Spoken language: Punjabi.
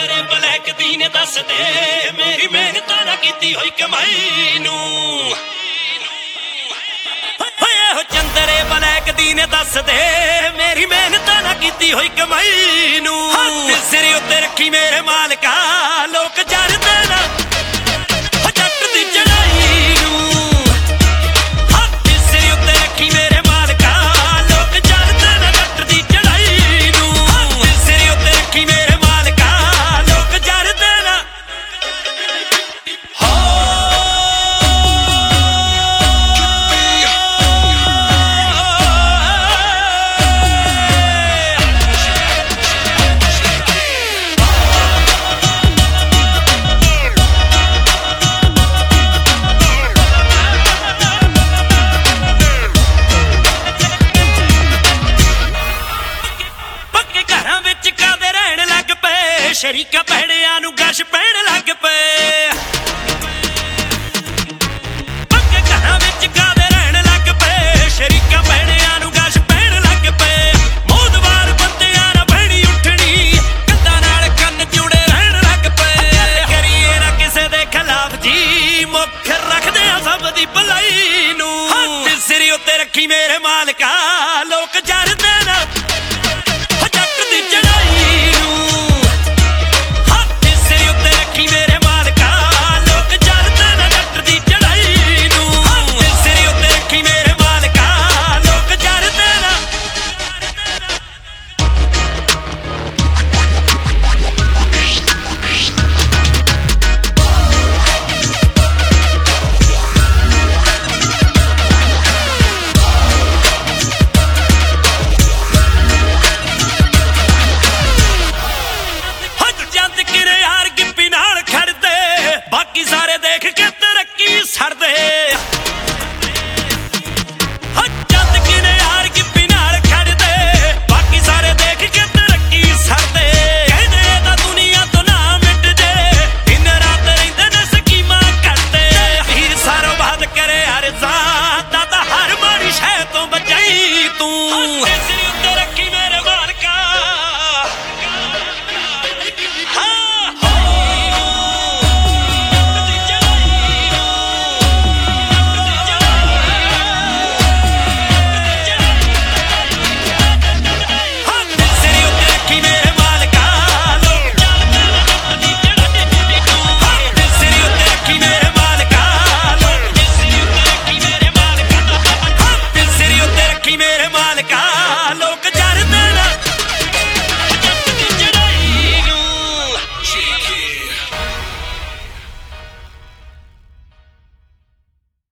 ਚੰਦਰੇ ਬਲੈਕ ਦੀ ਨੇ ਦੱਸ ਦੇ ਮੇਰੀ ਮਿਹਨਤਾਂ ਨਾਲ ਕੀਤੀ ਹੋਈ ਕਮਾਈ ਨੂੰ। ਓਏ ਚੰਦਰੇ ਬਲੈਕ ਦੀ ਨੇ ਦੱਸ ਦੇ ਮੇਰੀ ਮਿਹਨਤਾਂ ਨਾਲ ਕੀਤੀ ਹੋਈ ਕਮਾਈ ਨੂੰ। ਹੱਥ ਸਿਰ ਉੱਤੇ ਰੱਖੀ ਮੇਰੇ ਮਾਲਕਾ ਲੋਕ ਚੜ੍ਹਦੇ ਨਾ ਜੱਟ ਦੀ ਚੜਾਈ ਨੂੰ। ਹੱਥ ਸਿਰ ਉੱਤੇ ਰੱਖੀ ਮੇਰੇ ਮਾਲਕਾ ਲੋਕ ਚੜ੍ਹਦੇ ਨਾ ਜੱਟ ਦੀ ਚੜਾਈ ਨੂੰ। ਹੱਥ ਸਿਰ ਉੱਤੇ ਰੱਖੀ ਮੇਰੇ ਮਾਲਕਾ ਲੋਕ ਚੜ੍ਹਦੇ ਨਾ ਸ਼ਰੀਕਾ ਭੈੜਿਆਂ ਨੂੰ ਗਸ਼ ਪੈਣ ਲੱਗ ਪਏ। ਪੱਕੇ ਘਰਾਂ ਵਿੱਚ ਕਾਦੇ ਰਹਿਣ ਲੱਗ ਪਏ। ਸ਼ਰੀਕਾ ਭੈੜਿਆਂ ਨੂੰ ਗਸ਼ ਪੈਣ ਲੱਗ ਪਏ। ਮੋਦਵਾਰ ਬੰਦਿਆਂ ਨਾਲ ਬਹਿਣੀ ਉੱਠਣੀ ਕੰਧਾਂ ਨਾਲ ਕੰਨ ਜੁੜੇ ਰਹਿਣ ਲੱਗ ਪਏ। ਕਰੀਏ ਨਾ ਕਿਸੇ ਦੇ ਖਿਲਾਫ ਜੀ ਮੁੱਖ ਰੱਖਦੇ ਆ ਸਭ ਦੀ ਭਲਾਈ ਨੂੰ। ਹੱਥ ਸਿਰ ਉੱਤੇ ਰੱਖੀ ਮੇਰੇ ਮਾਲਕਾ